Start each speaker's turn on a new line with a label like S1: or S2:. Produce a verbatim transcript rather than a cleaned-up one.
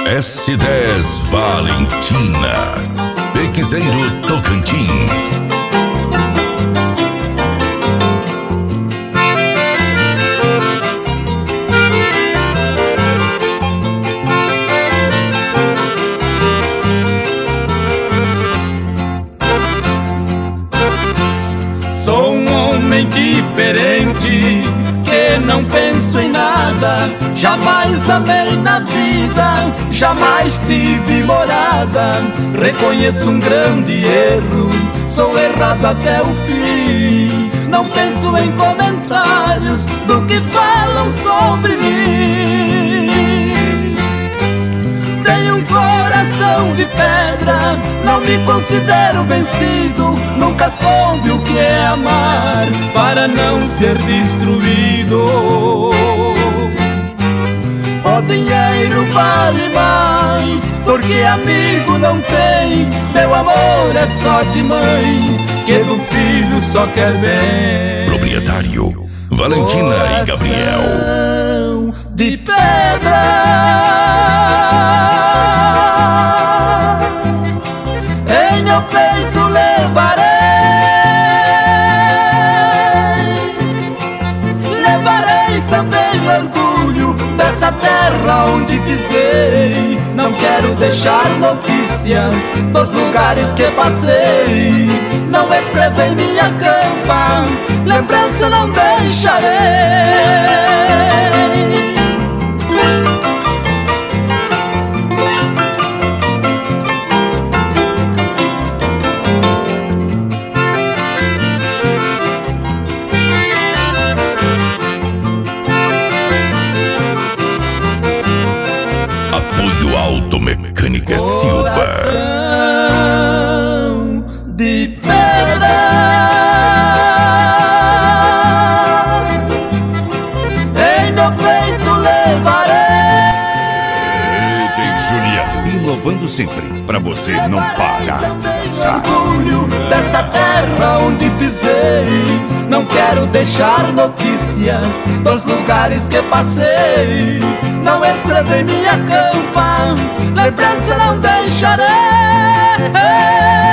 S1: S dez Valentina, Pequizeiro, Tocantins.
S2: Sou um homem diferente, que não penso em nada. Jamais amei na vida, jamais tive morada. Reconheço um grande erro, sou errado até o fim. Não penso em comentários do que falam sobre mim. Tenho um coração de pedra, não me considero vencido. Nunca soube o que é amar para não ser destruído. O dinheiro vale mais, porque amigo não tem. Meu amor é só de mãe, que do filho só quer bem.
S1: Proprietário Valentina
S2: Coração
S1: e Gabriel.
S2: De pedra, em meu peito levarei, levarei também o orgulho dessa terra onde pisei. Não quero deixar notícias dos lugares que passei. Não escrevo em minha campa, lembrança não deixarei.
S1: Apoio Automecânica Silva.
S2: Coração de pedra, em meu peito levarei.
S1: D J Julia, inovando sempre, pra você não parar de dançar.
S2: Orgulho dessa terra onde pisei. Não quero deixar notícias dos lugares que passei. Não escrevo em minha campa, lembrança não deixarei.